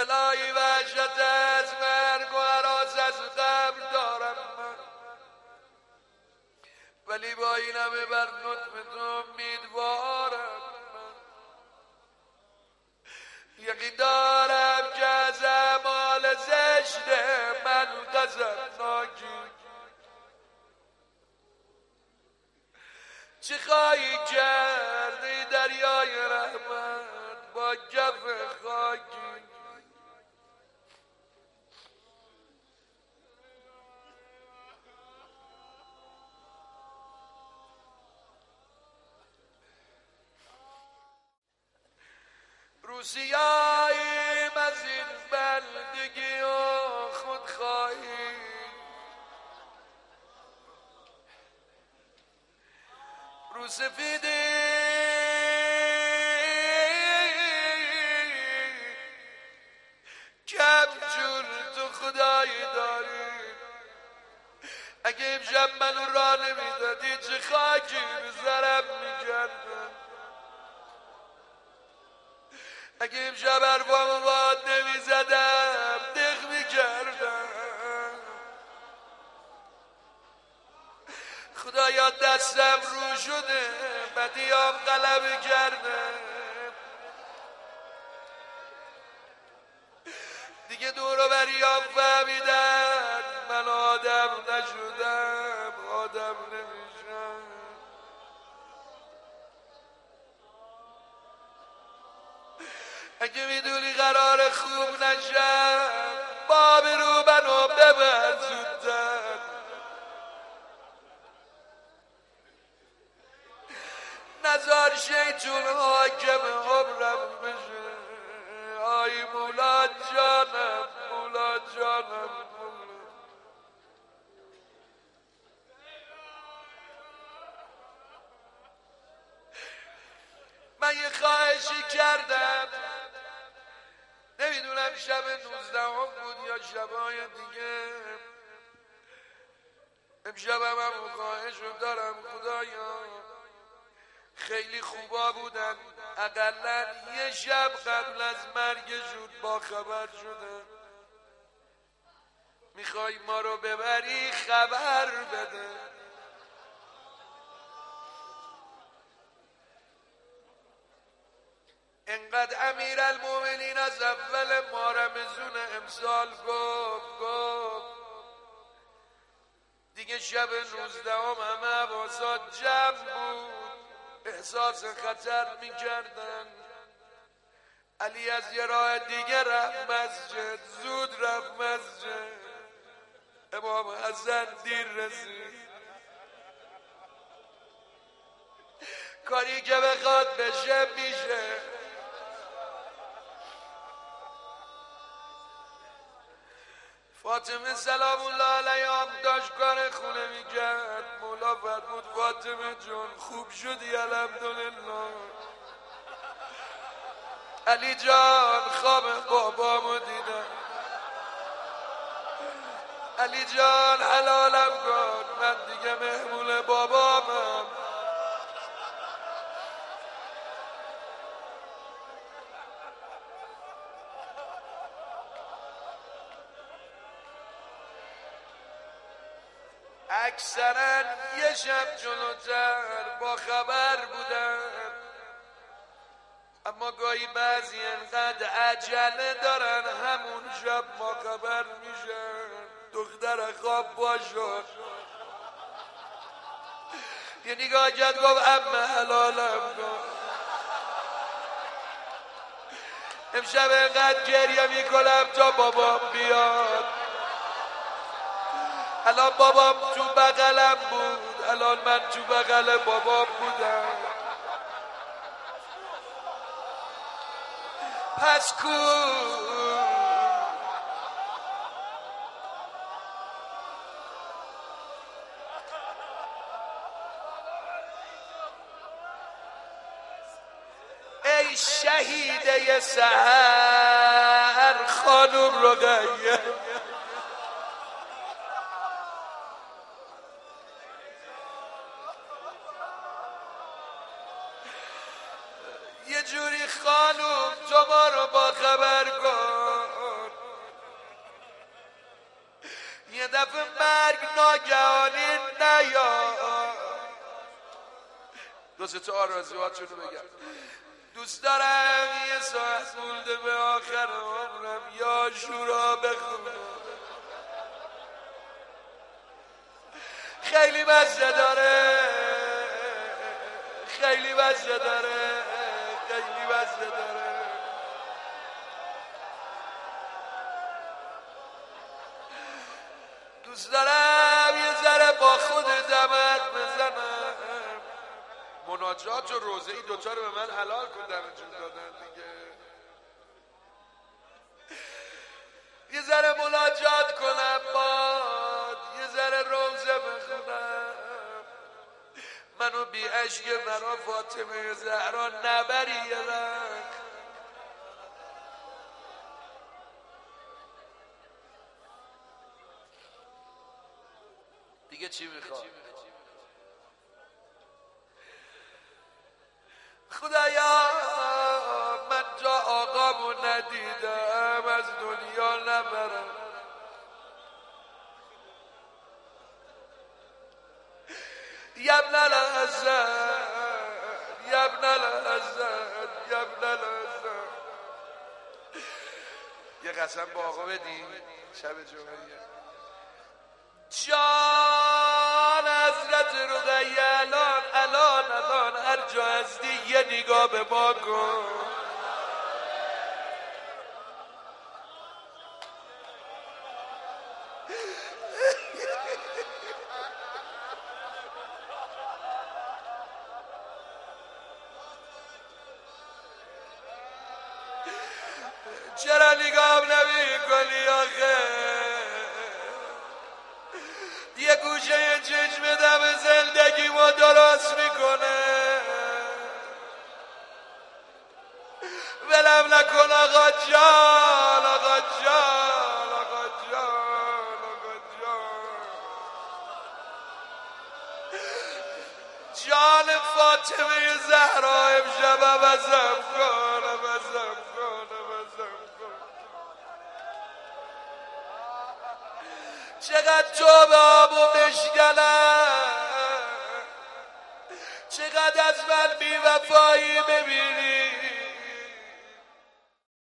الهی وحشت از مرگ و هراس از قبر دارم من، ولی با این همه بر لطف تو امیدوارم من. یقین دارم که از اعمال زشت من غضبناکی. چه خواهی کرد دریای رحمت با کف خاکی؟ روسیاییم از این بندگی و خودخواهی، روسفیدی کم جور تو خدایی داری. اگه امشب منو را نمیدادی چه خاکی به سرم میکردم. اگه امشب حرفامو باهات نمیزدم دق میکردم. خدایا دستم رو شده بدیام غلبه کرده، دیگه دور و بریام فهمیدن من آدم نشدم، آدم نمیشم. اگه میدونی قرار خوب نشم باب رو منو ببر زودتر. نزار شیطون حاکم عمرم بشه. آی مولا جانم، مولا جانم. من یه خواهشی کردم، نمیدونم شب 19 بود یا شبای دیگه. امشبم هم خواهشو دارم خدایا، خیلی خوبا بودن، اقلا یه شب قبل از مرگشون با خبر شدن. میخوای ما رو ببری خبر بده. انقدر امیرالمومنین از اول ماه رمضان امسال گفت دیگه شب 19 همه حواسات جمع بود، احساس خطر میکردن. علی از یه راه دیگه رفت مسجد، زود رفت مسجد. امام حسن دیر رسید. کاری که بخواد بشه میشه. فاطمه سلام الله علیها داشت کار خونه میکرد. مولا فرمود فاطمه جون خوب شدی الحمدلله. علی جان خواب بابامو دیدم. علی جان حلالم کن من دیگه مهمون بابامم. اکثرا یه شب جلوتر با خبر بودن، اما گاهی بعضی انقدر عجله دارن همون شب ما خبر میشن. دختر خواب باشد یه نگاه کرد گفت امه حلالم کن. امشب انقدر گریه میکنم تا بابام بیاد. الان بابام تو بغلم بود، الان من تو بغل بابام بودم. پس کو ای شهیده سحر خانم رقیه، یه جوری خانم تو ما رو با خبر کن. دو سه تا آرزوهاتشون رو بگم. دوست دارم یه ساعت مونده به آخر عمرم یا شورا بخونم، خیلی مزه داره، خیلی مزه داره، خیلی مزه داره. دوست دارم یه ذره با خودت حرف بزنم. مناجات و روزه‌ای دوتا رو به من حلال کن، دمشون دادن دیگه. یه ذره مناجات کنم باد، یه ذره روزه بخونم، منو بی عشق مرا فاطمه زهرا نبری یه رنگ. دیگه چی میخواد؟ خدایا من جا آقامو ندیدم، از دنیا نبرم. یبن الحسن یبن الحسن یبن الحسن. یه قسم با آقا بدیم شب جمعه. جان حضرت رقیه الان هر جا هستی یه نگاه به ما کن. چرا نگاه نمی کنی آخه؟ یه گوشه چشم دم زندگی ما درست میکنه. ولم نکن آقا جان، آقا جان، آقا جان، آقا جان. جان فاطمه زهرا امشب عوضم کن، عوضم کن، عوضم کن. چقدر جوابمو بشکنم، چقدر از من بی‌وفایی ببینی،